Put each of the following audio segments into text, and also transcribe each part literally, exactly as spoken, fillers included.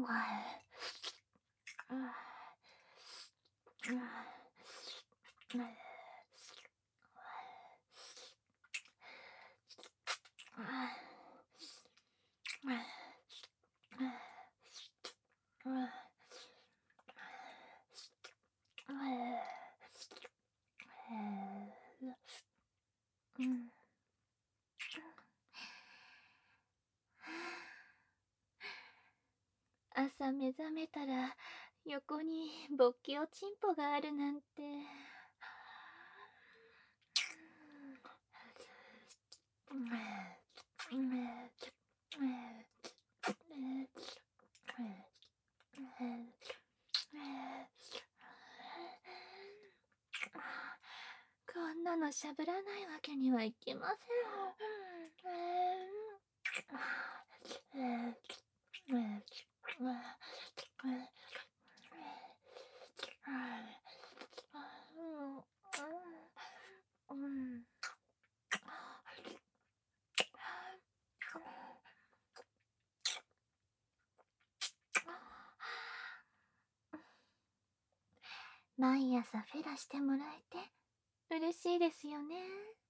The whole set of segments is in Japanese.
朝目覚めたら横に勃起おちんぽがあるなんて。こんなのしゃぶらないわけにはいきません。毎朝フェラしてもらえて嬉しいですよね。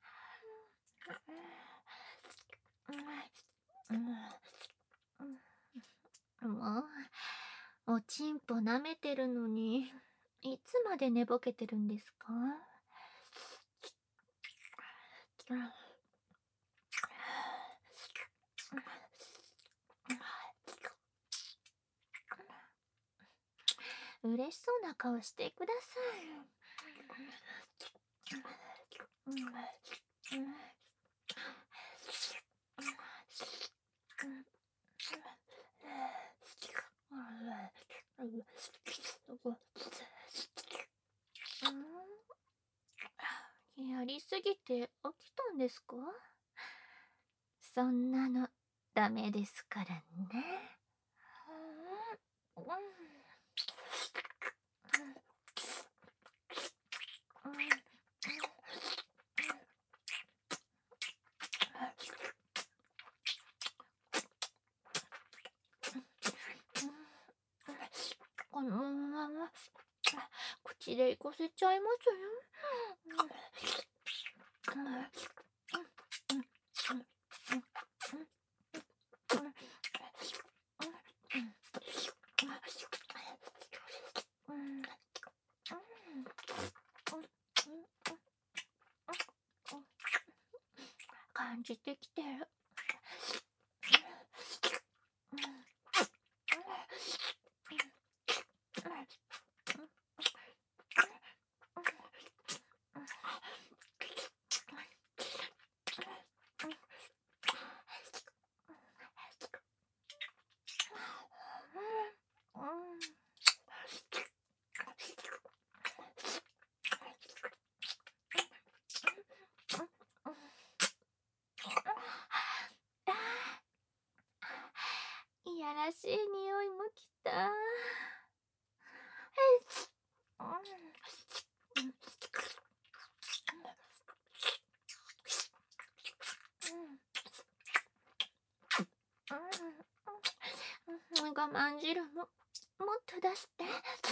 もうおちんぽ舐めてるのにいつまで寝ぼけてるんですか？嬉しそうな顔してください。やりすぎて飽きたんですか？そんなのダメですからね。このまま口でいかせちゃいますよ。感じてきてる。いやらしい匂いもきた。我慢汁ももっと出して。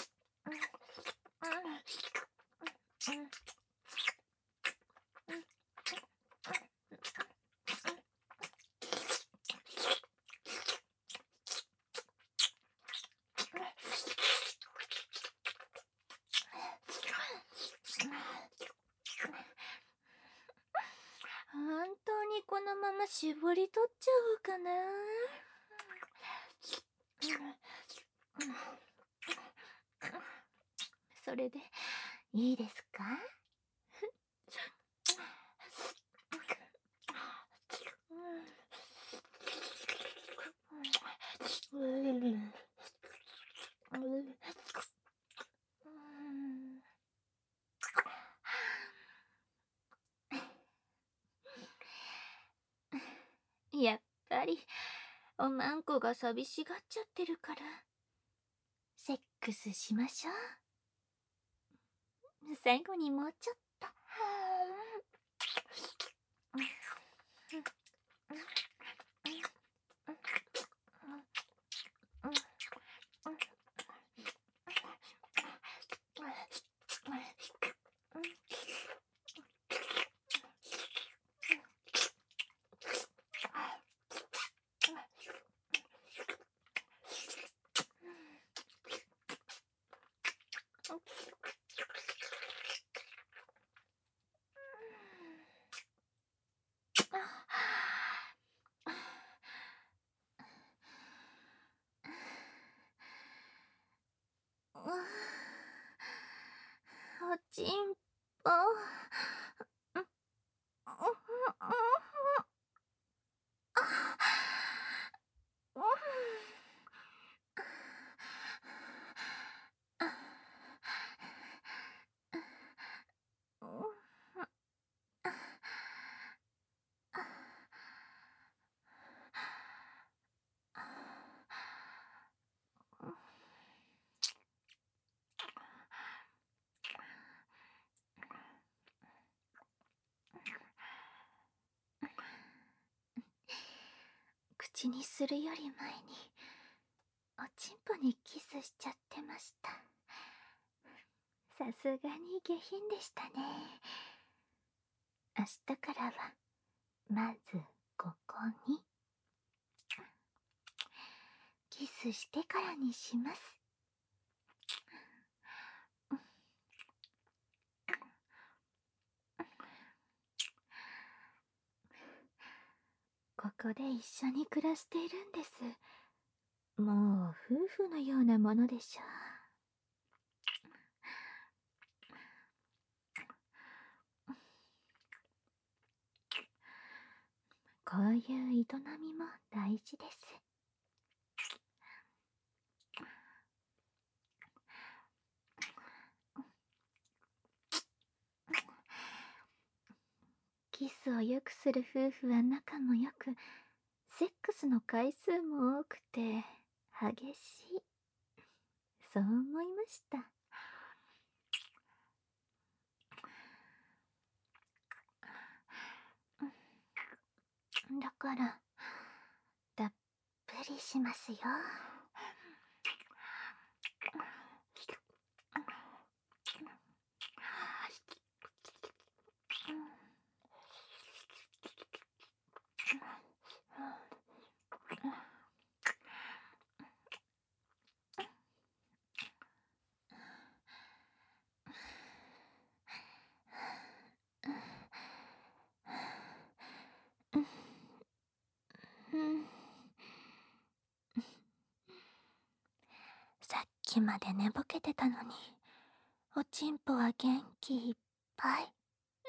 本当にこのまま絞り取っちゃおうかな。それでいいですか？やっぱりおまんこが寂しがっちゃってるからセックスしましょう。最後にもうちょっと。 ちんぽ。口にするより前におちんぽにキスしちゃってました。さすがに下品でしたね。明日からはまずここにキスしてからにします。ここで一緒に暮らしているんです。もう夫婦のようなものでしょう。こういう営みも大事です。キスをよくする夫婦は仲も良く、セックスの回数も多くて激しい。そう思いました。だからたっぷりしますよ。さっきまで寝ぼけてたのに、おちんぽは元気いっぱい。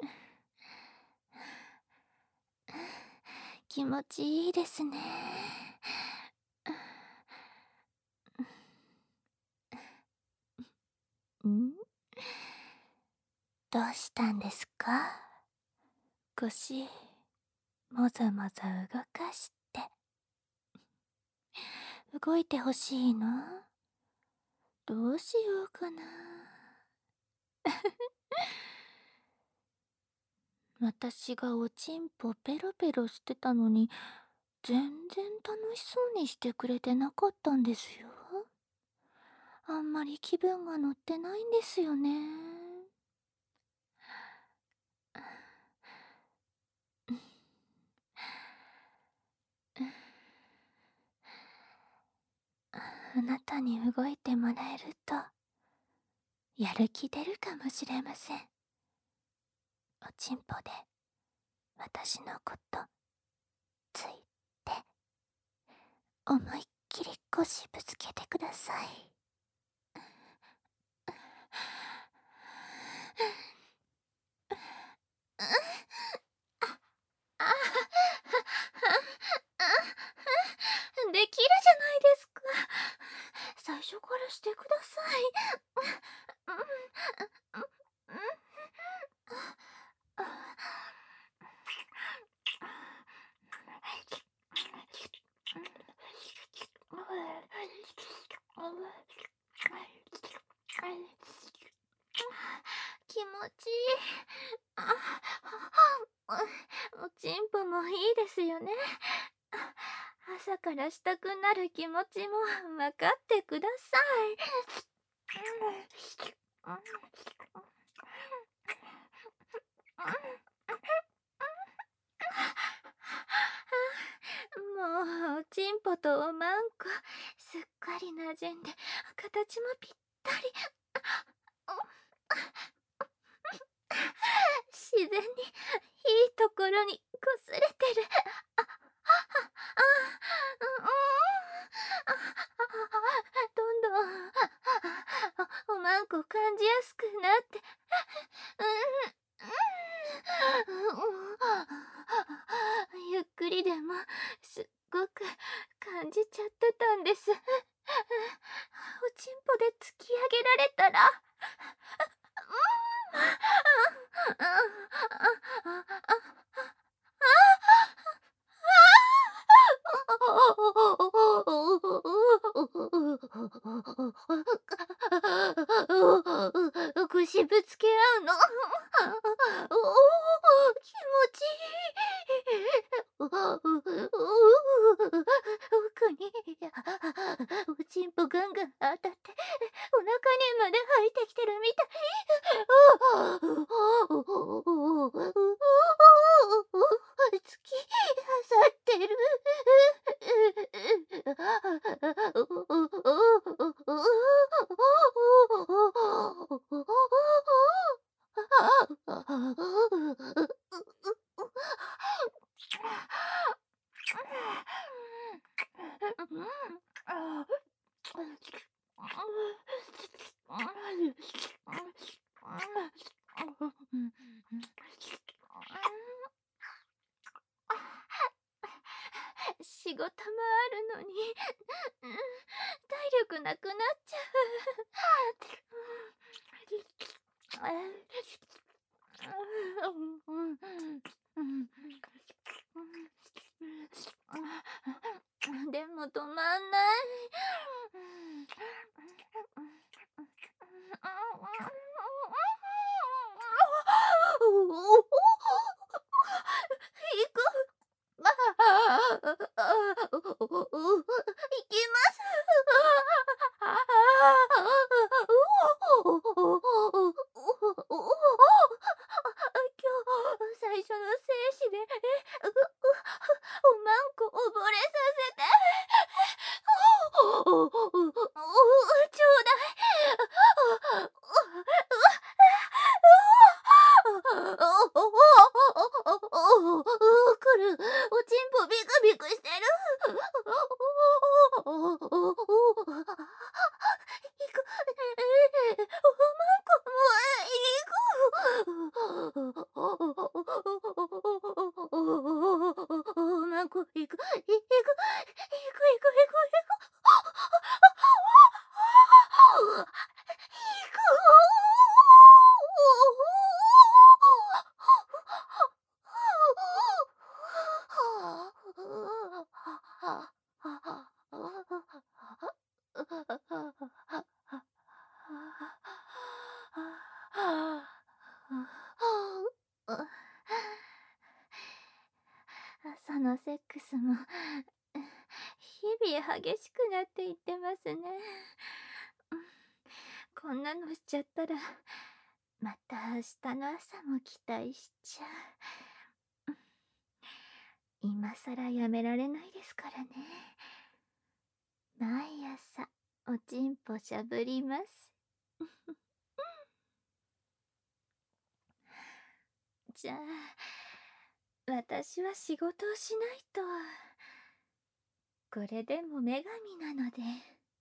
気持ちいいですね。ん？どうしたんですか？腰もざもざ動かして。動いてほしいの？どうしようかな。私がおちんぽペロペロしてたのに全然楽しそうにしてくれてなかったんですよ。あんまり気分が乗ってないんですよね。あなたに動いてもらえるとやる気出るかもしれません。おちんぽで私のことついて思いっきり腰ぶつけてください。できるじゃないですか。最初からしてください。気持ちいい。おちんぽもいいですよね。朝からしたくなる気持ちも分かってください。もうおちんぽとおまんこすっかり馴染んで形もぴったり。自然にいいところにこすれてる。あ、あ、あ、うん、どんどんおまんこ感じやすくなって、ゆっくりでもすっごく感じちゃってたんです。おちんぽで突き上げられたら、腰ぶつけ合うの。おお、気持ちいい。奥におちんぽガンガン当たって、お腹にまで入ってきてるみたい。突き刺さってる。仕事もあるのに、うん、体力なくなっちゃう。でも止まんない。行く。いきます。今日最初の精子でおまんこ溺れさせて。ちょうだい。くる、おちんぽビクビクしてる。行く。おまんこも行く。おまんこ行く。行く。行く。行く。行く。行く。朝のセックスも日々激しくなっていってますね。こんなのしちゃったらまた明日の朝も期待しちゃう。今さらやめられないですからね。毎朝おちんぽしゃぶります。じゃあ私は仕事をしないと。これでも女神なので。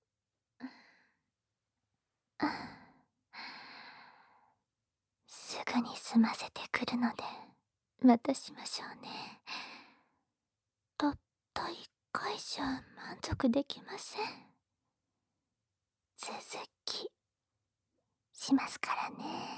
すぐに済ませてくるので待たしましょうね。たった一回じゃ満足できません。続きしますからね。